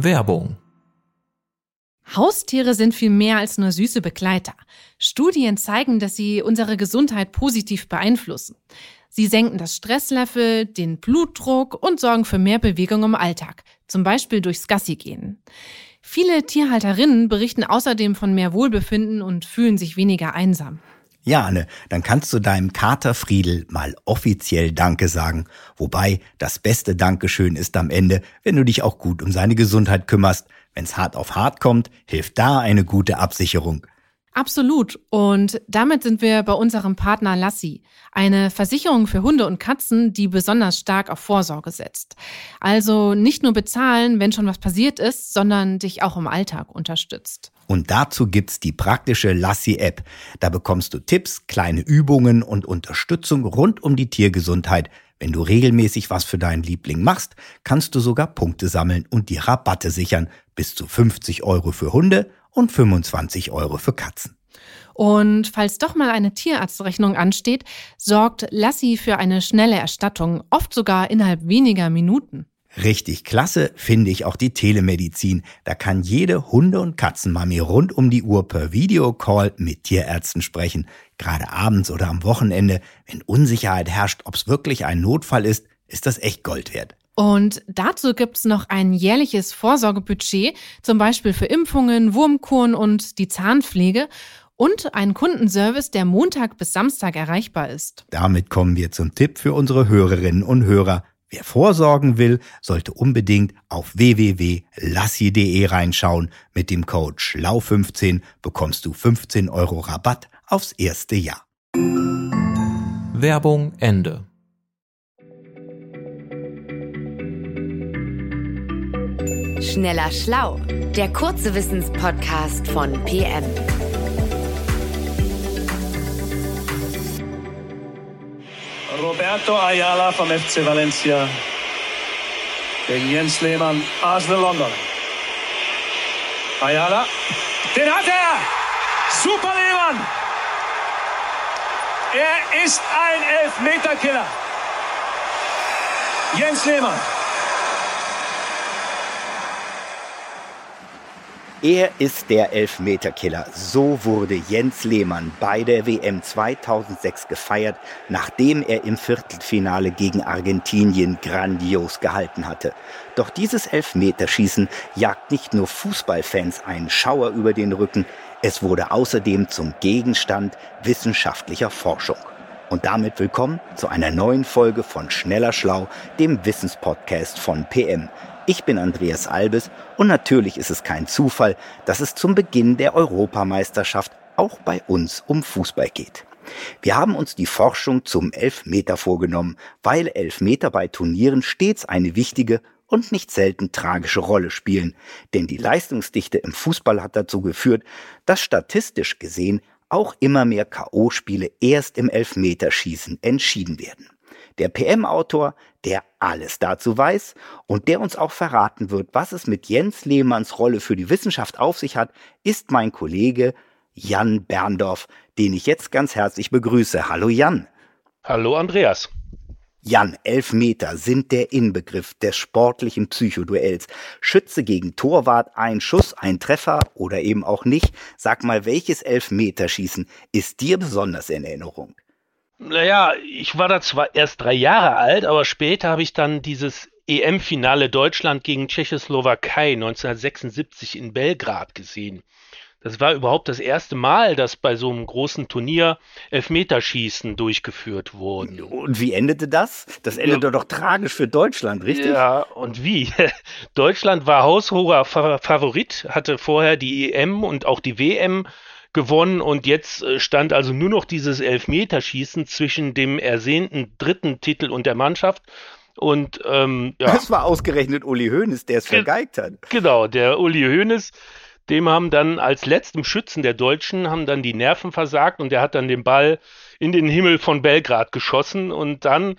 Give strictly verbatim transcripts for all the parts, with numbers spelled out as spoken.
Werbung. Haustiere sind viel mehr als nur süße Begleiter. Studien zeigen, dass sie unsere Gesundheit positiv beeinflussen. Sie senken das Stresslevel, den Blutdruck und sorgen für mehr Bewegung im Alltag, zum Beispiel durchs Gassigehen. Viele Tierhalterinnen berichten außerdem von mehr Wohlbefinden und fühlen sich weniger einsam. Ja, Anne, dann kannst du deinem Kater Friedel mal offiziell Danke sagen. Wobei das beste Dankeschön ist am Ende, wenn du dich auch gut um seine Gesundheit kümmerst. Wenn's hart auf hart kommt, hilft da eine gute Absicherung. Absolut. Und damit sind wir bei unserem Partner Lassi, eine Versicherung für Hunde und Katzen, die besonders stark auf Vorsorge setzt. Also nicht nur bezahlen, wenn schon was passiert ist, sondern dich auch im Alltag unterstützt. Und dazu gibt's die praktische Lassi-App. Da bekommst du Tipps, kleine Übungen und Unterstützung rund um die Tiergesundheit. Wenn du regelmäßig was für deinen Liebling machst, kannst du sogar Punkte sammeln und die Rabatte sichern. Bis zu fünfzig Euro für Hunde und fünfundzwanzig Euro für Katzen. Und falls doch mal eine Tierarztrechnung ansteht, sorgt Lassi für eine schnelle Erstattung, oft sogar innerhalb weniger Minuten. Richtig klasse finde ich auch die Telemedizin. Da kann jede Hunde- und Katzenmami rund um die Uhr per Videocall mit Tierärzten sprechen. Gerade abends oder am Wochenende, wenn Unsicherheit herrscht, ob es wirklich ein Notfall ist, ist das echt Gold wert. Und dazu gibt's noch ein jährliches Vorsorgebudget, zum Beispiel für Impfungen, Wurmkuren und die Zahnpflege und einen Kundenservice, der Montag bis Samstag erreichbar ist. Damit kommen wir zum Tipp für unsere Hörerinnen und Hörer. Wer vorsorgen will, sollte unbedingt auf w w w punkt lassi punkt de reinschauen. Mit dem Code schlau fünfzehn bekommst du fünfzehn Euro Rabatt aufs erste Jahr. Werbung Ende. Schneller Schlau, der kurze Wissenspodcast von P M. Roberto Ayala vom F C Valencia gegen Jens Lehmann, Arsenal London. Ayala, den hat er! Super Lehmann! Er ist ein Elfmeterkiller. Jens Lehmann. Er ist der Elfmeterkiller. So wurde Jens Lehmann bei der W M zweitausendsechs gefeiert, nachdem er im Viertelfinale gegen Argentinien grandios gehalten hatte. Doch dieses Elfmeterschießen jagt nicht nur Fußballfans einen Schauer über den Rücken, es wurde außerdem zum Gegenstand wissenschaftlicher Forschung. Und damit willkommen zu einer neuen Folge von Schneller Schlau, dem Wissenspodcast von P M. Ich bin Andreas Albes und natürlich ist es kein Zufall, dass es zum Beginn der Europameisterschaft auch bei uns um Fußball geht. Wir haben uns die Forschung zum Elfmeter vorgenommen, weil Elfmeter bei Turnieren stets eine wichtige und nicht selten tragische Rolle spielen. Denn die Leistungsdichte im Fußball hat dazu geführt, dass statistisch gesehen auch immer mehr K O-Spiele erst im Elfmeterschießen entschieden werden. Der P M-Autor, der alles dazu weiß und der uns auch verraten wird, was es mit Jens Lehmanns Rolle für die Wissenschaft auf sich hat, ist mein Kollege Jan Berndorf, den ich jetzt ganz herzlich begrüße. Hallo Jan. Hallo Andreas. Jan, Elfmeter sind der Inbegriff des sportlichen Psychoduells. Schütze gegen Torwart, ein Schuss, ein Treffer oder eben auch nicht. Sag mal, welches Elfmeterschießen ist dir besonders in Erinnerung? Naja, ich war da zwar erst drei Jahre alt, aber später habe ich dann dieses E M-Finale Deutschland gegen Tschechoslowakei neunzehnhundertsechsundsiebzig in Belgrad gesehen. Das war überhaupt das erste Mal, dass bei so einem großen Turnier Elfmeterschießen durchgeführt wurden. Und wie endete das? Das endete ja doch tragisch für Deutschland, richtig? Ja, und wie? Deutschland war haushoher Favorit, hatte vorher die E M und auch die W M gewonnen und jetzt stand also nur noch dieses Elfmeterschießen zwischen dem ersehnten dritten Titel und der Mannschaft. Und ähm, ja. Das war ausgerechnet Uli Hoeneß, der es Ge- vergeigt hat. Genau, der Uli Hoeneß, dem haben dann als letztem Schützen der Deutschen haben dann die Nerven versagt und der hat dann den Ball in den Himmel von Belgrad geschossen und dann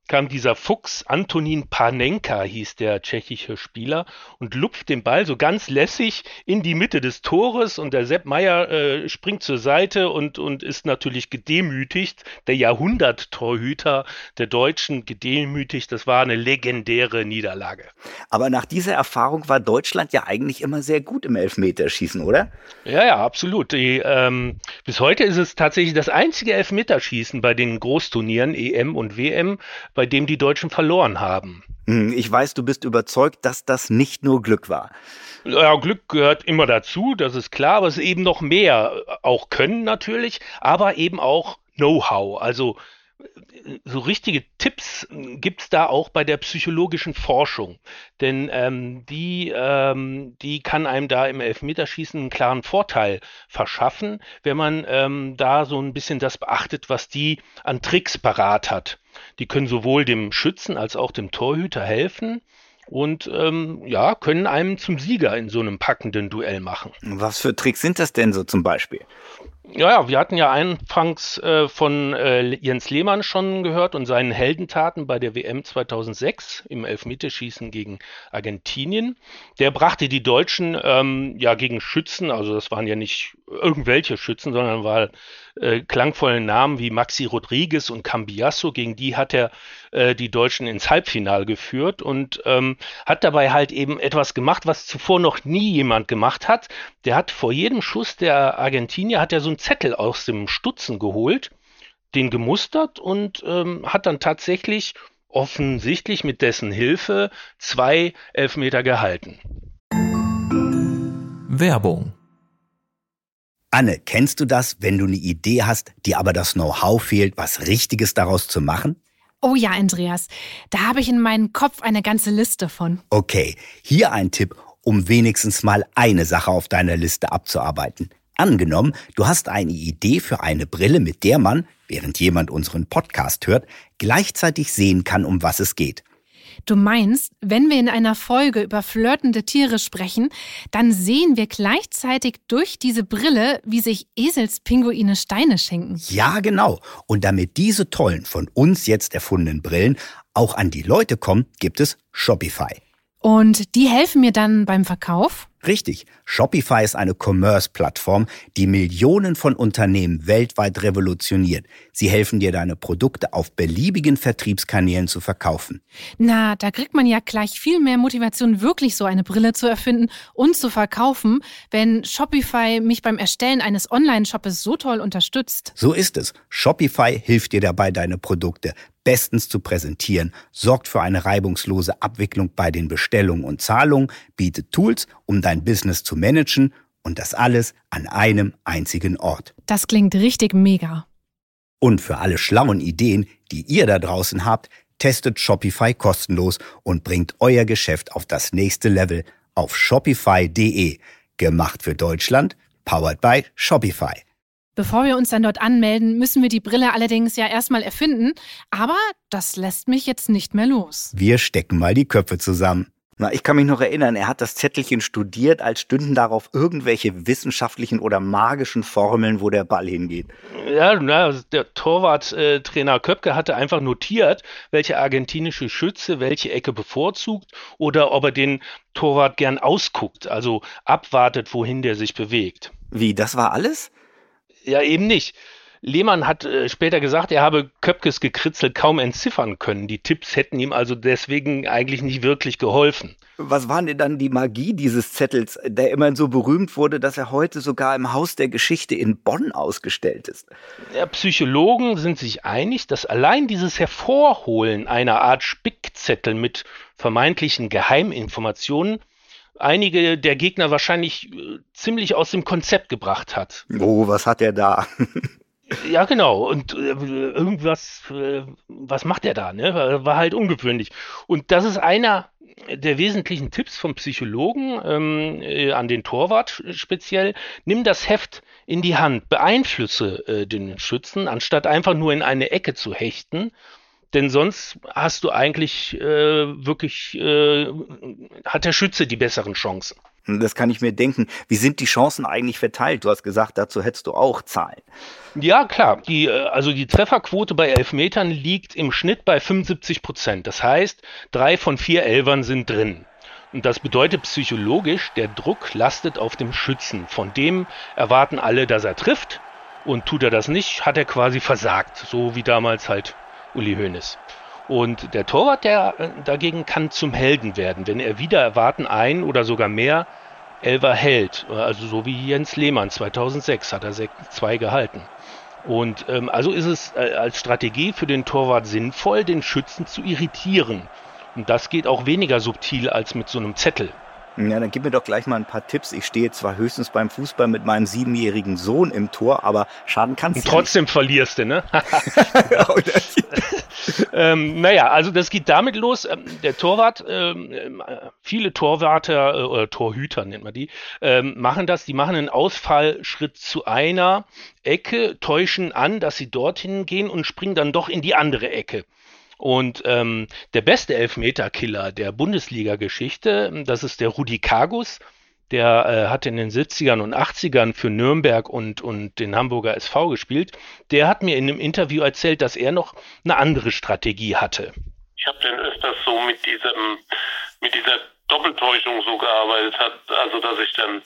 kam dieser Fuchs, Antonín Panenka hieß der tschechische Spieler, und lupft den Ball so ganz lässig in die Mitte des Tores, und der Sepp Maier äh, springt zur Seite und, und ist natürlich gedemütigt. Der Jahrhundert-Torhüter der Deutschen gedemütigt. Das war eine legendäre Niederlage. Aber nach dieser Erfahrung war Deutschland ja eigentlich immer sehr gut im Elfmeterschießen, oder? Ja, ja, absolut. Die, ähm, bis heute ist es tatsächlich das einzige Elfmeterschießen bei den Großturnieren E M und W M, bei dem die Deutschen verloren haben. Ich weiß, du bist überzeugt, dass das nicht nur Glück war. Ja, Glück gehört immer dazu, das ist klar, aber es ist eben noch mehr. Auch Können natürlich, aber eben auch Know-how. Also so richtige Tipps gibt's da auch bei der psychologischen Forschung. Denn ähm, die, ähm, die kann einem da im Elfmeterschießen einen klaren Vorteil verschaffen, wenn man ähm, da so ein bisschen das beachtet, was die an Tricks parat hat. Die können sowohl dem Schützen als auch dem Torhüter helfen und ähm, ja, können einem zum Sieger in so einem packenden Duell machen. Was für Tricks sind das denn so zum Beispiel? Ja, ja, wir hatten ja anfangs äh, von äh, Jens Lehmann schon gehört und seinen Heldentaten bei der W M zweitausendsechs im Elfmeterschießen gegen Argentinien. Der brachte die Deutschen ähm, ja gegen Schützen, also das waren ja nicht irgendwelche Schützen, sondern war äh, klangvolle Namen wie Maxi Rodriguez und Cambiasso, gegen die hat er äh, die Deutschen ins Halbfinale geführt und ähm, hat dabei halt eben etwas gemacht, was zuvor noch nie jemand gemacht hat. Der hat vor jedem Schuss der Argentinier hat er so einen Zettel aus dem Stutzen geholt, den gemustert und ähm, hat dann tatsächlich offensichtlich mit dessen Hilfe zwei Elfmeter gehalten. Werbung. Anne, kennst du das, wenn du eine Idee hast, dir aber das Know-how fehlt, was Richtiges daraus zu machen? Oh ja, Andreas, da habe ich in meinem Kopf eine ganze Liste von. Okay, hier ein Tipp, um wenigstens mal eine Sache auf deiner Liste abzuarbeiten. Angenommen, du hast eine Idee für eine Brille, mit der man, während jemand unseren Podcast hört, gleichzeitig sehen kann, um was es geht. Du meinst, wenn wir in einer Folge über flirtende Tiere sprechen, dann sehen wir gleichzeitig durch diese Brille, wie sich Eselspinguine Steine schenken. Ja, genau. Und damit diese tollen, von uns jetzt erfundenen Brillen auch an die Leute kommen, gibt es Shopify. Und die helfen mir dann beim Verkauf? Richtig. Shopify ist eine Commerce-Plattform, die Millionen von Unternehmen weltweit revolutioniert. Sie helfen dir, deine Produkte auf beliebigen Vertriebskanälen zu verkaufen. Na, da kriegt man ja gleich viel mehr Motivation, wirklich so eine Brille zu erfinden und zu verkaufen, wenn Shopify mich beim Erstellen eines Online-Shoppes so toll unterstützt. So ist es. Shopify hilft dir dabei, deine Produkte bestens zu präsentieren, sorgt für eine reibungslose Abwicklung bei den Bestellungen und Zahlungen, bietet Tools, um dein Business zu managen und das alles an einem einzigen Ort. Das klingt richtig mega. Und für alle schlauen Ideen, die ihr da draußen habt, testet Shopify kostenlos und bringt euer Geschäft auf das nächste Level auf shopify punkt de. Gemacht für Deutschland, powered by Shopify. Bevor wir uns dann dort anmelden, müssen wir die Brille allerdings ja erstmal erfinden. Aber das lässt mich jetzt nicht mehr los. Wir stecken mal die Köpfe zusammen. Na, ich kann mich noch erinnern, er hat das Zettelchen studiert, als stünden darauf irgendwelche wissenschaftlichen oder magischen Formeln, wo der Ball hingeht. Ja, na, der Torwarttrainer Köpke hatte einfach notiert, welche argentinische Schütze welche Ecke bevorzugt oder ob er den Torwart gern ausguckt, also abwartet, wohin der sich bewegt. Wie, das war alles? Ja, eben nicht. Lehmann hat äh, später gesagt, er habe Köpkes Gekritzel kaum entziffern können. Die Tipps hätten ihm also deswegen eigentlich nicht wirklich geholfen. Was war denn dann die Magie dieses Zettels, der immerhin so berühmt wurde, dass er heute sogar im Haus der Geschichte in Bonn ausgestellt ist? Ja, Psychologen sind sich einig, dass allein dieses Hervorholen einer Art Spickzettel mit vermeintlichen Geheiminformationen einige der Gegner wahrscheinlich äh, ziemlich aus dem Konzept gebracht hat. Oh, was hat er da? Ja, genau. Und äh, irgendwas, äh, was macht er da? Ne? War, war halt ungewöhnlich. Und das ist einer der wesentlichen Tipps vom Psychologen ähm, äh, an den Torwart speziell. Nimm das Heft in die Hand, beeinflusse äh, den Schützen, anstatt einfach nur in eine Ecke zu hechten. Denn sonst hast du eigentlich äh, wirklich, äh, hat der Schütze die besseren Chancen. Das kann ich mir denken. Wie sind die Chancen eigentlich verteilt? Du hast gesagt, dazu hättest du auch Zahlen. Ja, klar. Die, also die Trefferquote bei Elfmetern liegt im Schnitt bei fünfundsiebzig Prozent. Das heißt, drei von vier Elfern sind drin. Und das bedeutet psychologisch, der Druck lastet auf dem Schützen. Von dem erwarten alle, dass er trifft. Und tut er das nicht, hat er quasi versagt. So wie damals halt Uli Hoeneß. Und der Torwart, der dagegen kann zum Helden werden, wenn er wieder erwarten ein oder sogar mehr Elfer hält. Also so wie Jens Lehmann zweitausendsechs hat er zwei gehalten. Und ähm, also ist es äh, als Strategie für den Torwart sinnvoll, den Schützen zu irritieren. Und das geht auch weniger subtil als mit so einem Zettel. Ja, dann gib mir doch gleich mal ein paar Tipps. Ich stehe zwar höchstens beim Fußball mit meinem siebenjährigen Sohn im Tor, aber schaden kann's Und trotzdem ja verlierst du, ne? ähm, naja, also das geht damit los. Ähm, der Torwart, ähm, viele Torwärter äh, oder Torhüter nennt man die, ähm, machen das. Die machen einen Ausfallschritt zu einer Ecke, täuschen an, dass sie dorthin gehen und springen dann doch in die andere Ecke. Und ähm, der beste Elfmeterkiller der Bundesliga-Geschichte, das ist der Rudi Kargus. Der äh, hat in den siebzigern und achtzigern für Nürnberg und, und den Hamburger S V gespielt. Der hat mir in einem Interview erzählt, dass er noch eine andere Strategie hatte. Ich habe dann öfters so mit diesem, mit dieser Doppeltäuschung so gearbeitet, hat, also dass ich dann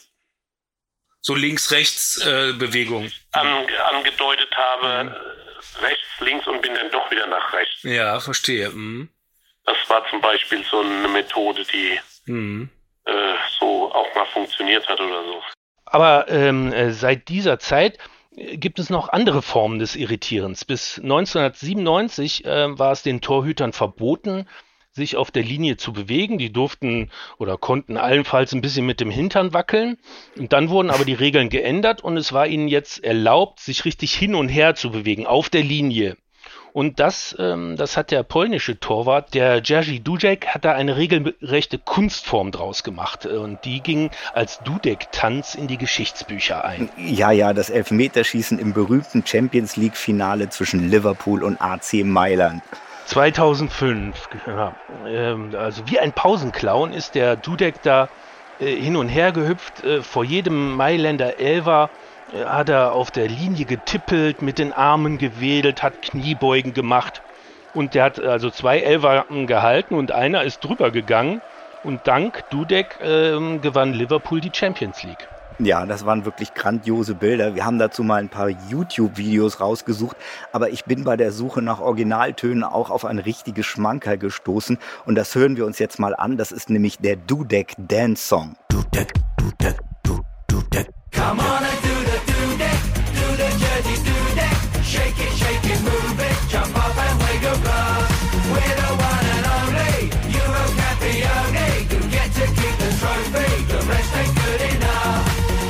so Links-Rechts-Bewegung äh, an, angedeutet habe, mhm. rechts, links und bin dann doch wieder nach rechts. Ja, verstehe. Mhm. Das war zum Beispiel so eine Methode, die mhm. äh, so auch mal funktioniert hat oder so. Aber ähm, seit dieser Zeit gibt es noch andere Formen des Irritierens. Bis neunzehnhundertsiebenundneunzig äh, war es den Torhütern verboten, sich auf der Linie zu bewegen. Die durften oder konnten allenfalls ein bisschen mit dem Hintern wackeln. Und dann wurden aber die Regeln geändert und es war ihnen jetzt erlaubt, sich richtig hin und her zu bewegen auf der Linie. Und das, ähm, das hat der polnische Torwart, der Jerzy Dudek, hat da eine regelrechte Kunstform draus gemacht. Und die ging als Dudek-Tanz in die Geschichtsbücher ein. Ja, ja, das Elfmeterschießen im berühmten Champions-League-Finale zwischen Liverpool und A C Mailand. zweitausendfünf, ja, also wie ein Pausenclown ist der Dudek da äh, hin und her gehüpft. Äh, vor jedem Mailänder Elfer äh, hat er auf der Linie getippelt, mit den Armen gewedelt, hat Kniebeugen gemacht. Und der hat also zwei Elfer gehalten und einer ist drüber gegangen. Und dank Dudek äh, gewann Liverpool die Champions League. Ja, das waren wirklich grandiose Bilder. Wir haben dazu mal ein paar YouTube-Videos rausgesucht, aber ich bin bei der Suche nach Originaltönen auch auf ein richtiges Schmankerl gestoßen und das hören wir uns jetzt mal an. Das ist nämlich der Dudek Dance Song. Dudek, Dudek, du, Dudek. Come on and do the Dudek, do the dirty Dudek, shake it, shake it, move it, jump up and wake up up. We're the one and only, Euro Campione, you get to keep the trophy, the rest ain't good enough.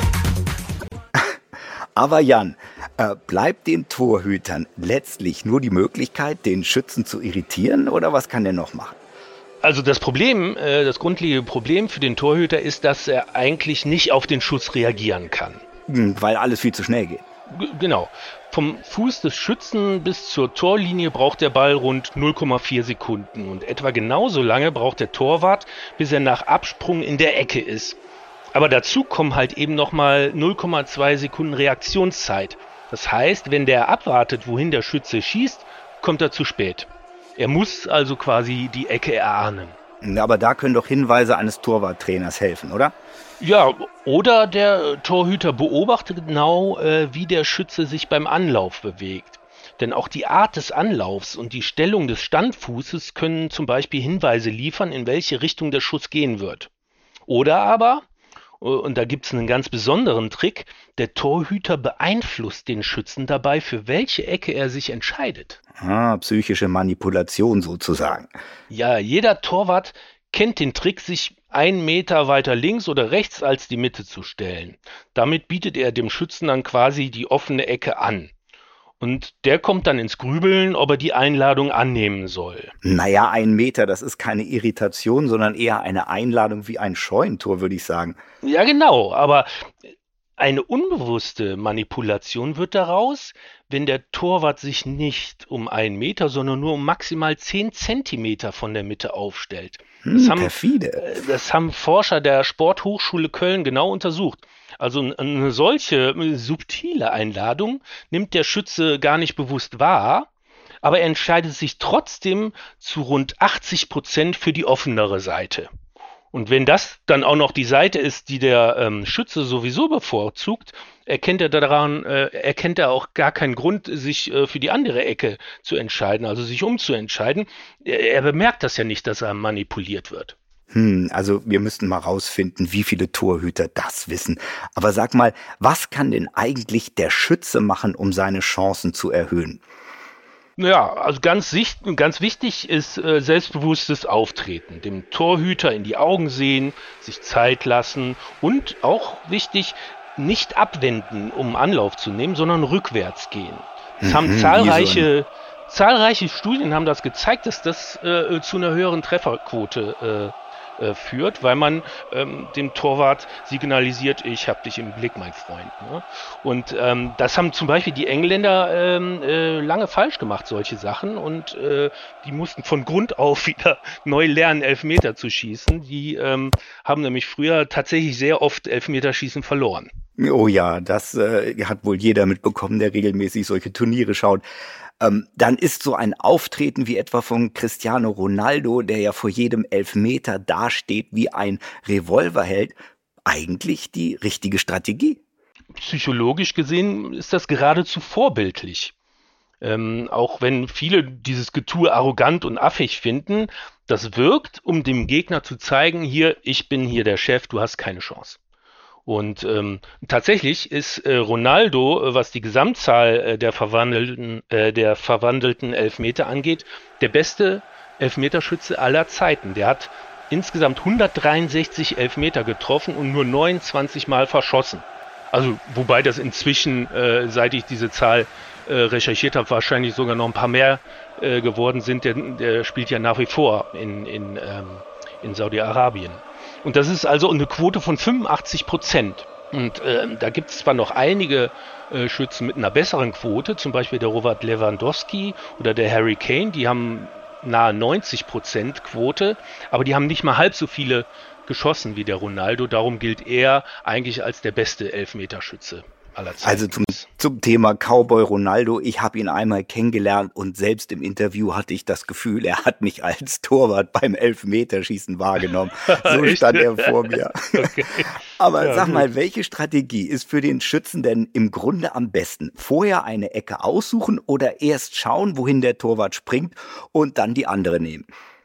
Aber Jan, äh, bleibt den Torhütern letztlich nur die Möglichkeit, den Schützen zu irritieren oder was kann der noch machen? Also das Problem, äh, das grundlegende Problem für den Torhüter ist, dass er eigentlich nicht auf den Schuss reagieren kann. Weil alles viel zu schnell geht. G- genau. Vom Fuß des Schützen bis zur Torlinie braucht der Ball rund null Komma vier Sekunden und etwa genauso lange braucht der Torwart, bis er nach Absprung in der Ecke ist. Aber dazu kommen halt eben nochmal null Komma zwei Sekunden Reaktionszeit. Das heißt, wenn der abwartet, wohin der Schütze schießt, kommt er zu spät. Er muss also quasi die Ecke erahnen. Aber da können doch Hinweise eines Torwarttrainers helfen, oder? Ja, oder der Torhüter beobachtet genau, äh, wie der Schütze sich beim Anlauf bewegt. Denn auch die Art des Anlaufs und die Stellung des Standfußes können zum Beispiel Hinweise liefern, in welche Richtung der Schuss gehen wird. Oder aber, und da gibt es einen ganz besonderen Trick, der Torhüter beeinflusst den Schützen dabei, für welche Ecke er sich entscheidet. Ah, psychische Manipulation sozusagen. Ja, jeder Torwart kennt den Trick, sich einen Meter weiter links oder rechts als die Mitte zu stellen. Damit bietet er dem Schützen dann quasi die offene Ecke an. Und der kommt dann ins Grübeln, ob er die Einladung annehmen soll. Naja, ein Meter, das ist keine Irritation, sondern eher eine Einladung wie ein Scheunentor, würde ich sagen. Ja, genau, aber Eine unbewusste Manipulation wird daraus, wenn der Torwart sich nicht um einen Meter, sondern nur um maximal zehn Zentimeter von der Mitte aufstellt. Hm, das, haben, perfide. das haben Forscher der Sporthochschule Köln genau untersucht. Also eine solche subtile Einladung nimmt der Schütze gar nicht bewusst wahr, aber er entscheidet sich trotzdem zu rund achtzig Prozent für die offenere Seite. Und wenn das dann auch noch die Seite ist, die der ähm, Schütze sowieso bevorzugt, erkennt er daran, äh, erkennt er auch gar keinen Grund, sich äh, für die andere Ecke zu entscheiden, also sich umzuentscheiden. Er, er bemerkt das ja nicht, dass er manipuliert wird. Hm, also wir müssten mal rausfinden, wie viele Torhüter das wissen. Aber sag mal, was kann denn eigentlich der Schütze machen, um seine Chancen zu erhöhen? Ja, also ganz, sicht, ganz wichtig ist äh, selbstbewusstes Auftreten, dem Torhüter in die Augen sehen, sich Zeit lassen und auch wichtig, nicht abwenden, um Anlauf zu nehmen, sondern rückwärts gehen. Es mhm, haben zahlreiche, so zahlreiche Studien haben das gezeigt, dass das äh, zu einer höheren Trefferquote äh, äh, führt, weil man ähm, dem Torwart signalisiert, ich habe dich im Blick, mein Freund. Ne? Und ähm, das haben zum Beispiel die Engländer ähm, äh, lange falsch gemacht, solche Sachen. Und äh, die mussten von Grund auf wieder neu lernen, Elfmeter zu schießen. Die ähm, haben nämlich früher tatsächlich sehr oft Elfmeterschießen verloren. Oh ja, das äh, hat wohl jeder mitbekommen, der regelmäßig solche Turniere schaut. Ähm, dann ist so ein Auftreten wie etwa von Cristiano Ronaldo, der ja vor jedem Elfmeter dasteht wie ein Revolverheld, eigentlich die richtige Strategie. Psychologisch gesehen ist das geradezu vorbildlich. Ähm, auch wenn viele dieses Getue arrogant und affig finden, das wirkt, um dem Gegner zu zeigen, hier, ich bin hier der Chef, du hast keine Chance. Und ähm, tatsächlich ist äh, Ronaldo, äh, was die Gesamtzahl äh, der verwandelten, äh, der verwandelten Elfmeter angeht, der beste Elfmeterschütze aller Zeiten. Der hat insgesamt hundertdreiundsechzig Elfmeter getroffen und nur neunundzwanzig Mal verschossen. Also wobei das inzwischen, äh, seit ich diese Zahl äh, recherchiert habe, wahrscheinlich sogar noch ein paar mehr äh, geworden sind. Der, der spielt ja nach wie vor in, in, ähm, in Saudi-Arabien. Und das ist also eine Quote von fünfundachtzig Prozent. Und äh, da gibt es zwar noch einige äh, Schützen mit einer besseren Quote, zum Beispiel der Robert Lewandowski oder der Harry Kane, die haben nahe neunzig Prozent Quote, aber die haben nicht mal halb so viele geschossen wie der Ronaldo. Darum gilt er eigentlich als der beste Elfmeterschütze aller Zeiten. Also zum, zum Thema Cowboy Ronaldo, ich habe ihn einmal kennengelernt und selbst im Interview hatte ich das Gefühl, er hat mich als Torwart beim Elfmeterschießen wahrgenommen. So stand er vor mir. Okay. Aber ja, sag gut. mal, welche Strategie ist für den Schützen denn im Grunde am besten? Vorher eine Ecke aussuchen oder erst schauen, wohin der Torwart springt und dann die andere nehmen?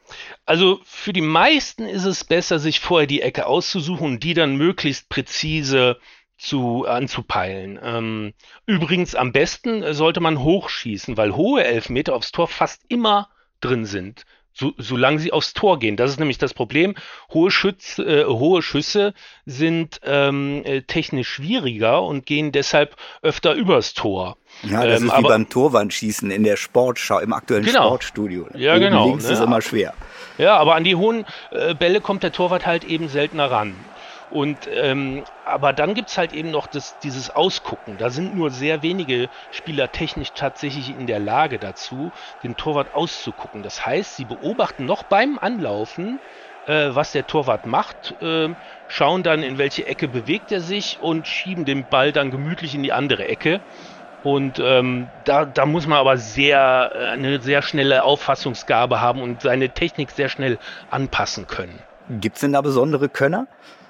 Also für die meisten ist es besser, sich vorher die Ecke auszusuchen und die dann möglichst präzise zu anzupeilen. Ähm, übrigens am besten sollte man hochschießen, weil hohe Elfmeter aufs Tor fast immer drin sind, so, solange sie aufs Tor gehen. Das ist nämlich das Problem. Hohe, Schütz, äh, hohe Schüsse sind ähm, äh, technisch schwieriger und gehen deshalb öfter übers Tor. Ja, das ähm, ist wie aber, beim Torwandschießen in der Sportschau, im aktuellen genau. Sportstudio. Ja, Oben genau. Links ne? ist immer schwer. Ja, aber an die hohen äh, Bälle kommt der Torwart halt eben seltener ran. Und ähm, aber dann gibt's halt eben noch das, dieses Ausgucken. Da sind nur sehr wenige Spieler technisch tatsächlich in der Lage dazu, den Torwart auszugucken. Das heißt, sie beobachten noch beim Anlaufen, äh, was der Torwart macht, äh, schauen dann, in welche Ecke bewegt er sich und schieben den Ball dann gemütlich in die andere Ecke. Und ähm, da, da muss man aber sehr äh, eine sehr schnelle Auffassungsgabe haben und seine Technik sehr schnell anpassen können. Gibt's denn da besondere Könner?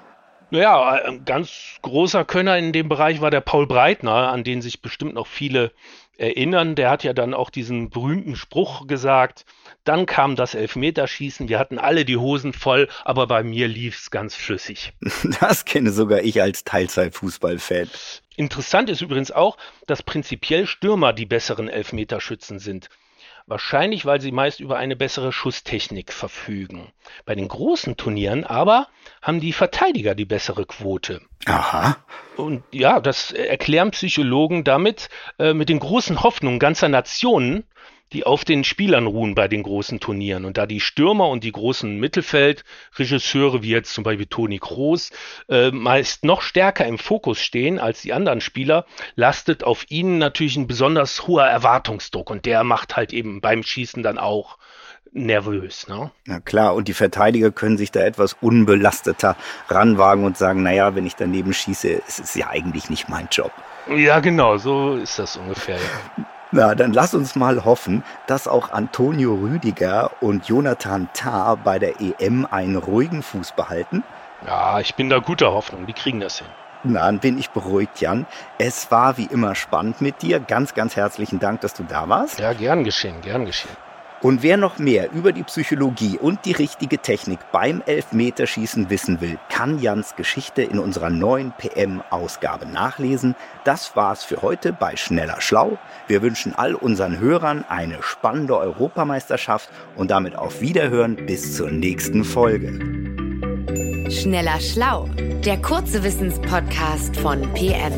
Naja, ein ganz großer Könner in dem Bereich war der Paul Breitner, an den sich bestimmt noch viele erinnern. Der hat ja dann auch diesen berühmten Spruch gesagt, dann kam das Elfmeterschießen, wir hatten alle die Hosen voll, aber bei mir lief's ganz flüssig. Das kenne sogar ich als Teilzeit-Fußballfan. Interessant ist übrigens auch, dass prinzipiell Stürmer die besseren Elfmeterschützen sind. Wahrscheinlich, weil sie meist über eine bessere Schusstechnik verfügen. Bei den großen Turnieren aber haben die Verteidiger die bessere Quote. Aha. Und ja, das erklären Psychologen damit, äh, mit den großen Hoffnungen ganzer Nationen, die auf den Spielern ruhen bei den großen Turnieren. Und da die Stürmer und die großen Mittelfeldregisseure, wie jetzt zum Beispiel Toni Kroos, äh, meist noch stärker im Fokus stehen als die anderen Spieler, lastet auf ihnen natürlich ein besonders hoher Erwartungsdruck. Und der macht halt eben beim Schießen dann auch nervös, ne? Na klar, und die Verteidiger können sich da etwas unbelasteter ranwagen und sagen, naja, wenn ich daneben schieße, ist es ja eigentlich nicht mein Job. Ja, genau, so ist das ungefähr. Ja. Na, dann lass uns mal hoffen, dass auch Antonio Rüdiger und Jonathan Tah bei der E M einen ruhigen Fuß behalten. Ja, ich bin da guter Hoffnung, die kriegen das hin. Na, dann bin ich beruhigt, Jan. Es war wie immer spannend mit dir. Ganz, ganz herzlichen Dank, dass du da warst. Ja, gern geschehen, gern geschehen. Und wer noch mehr über die Psychologie und die richtige Technik beim Elfmeterschießen wissen will, kann Jans Geschichte in unserer neuen P M-Ausgabe nachlesen. Das war's für heute bei Schneller Schlau. Wir wünschen all unseren Hörern eine spannende Europameisterschaft und damit auf Wiederhören bis zur nächsten Folge. Schneller Schlau, der kurze Wissenspodcast von P M.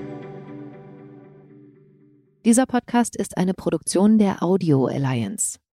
Dieser Podcast ist eine Produktion der Audio Alliance.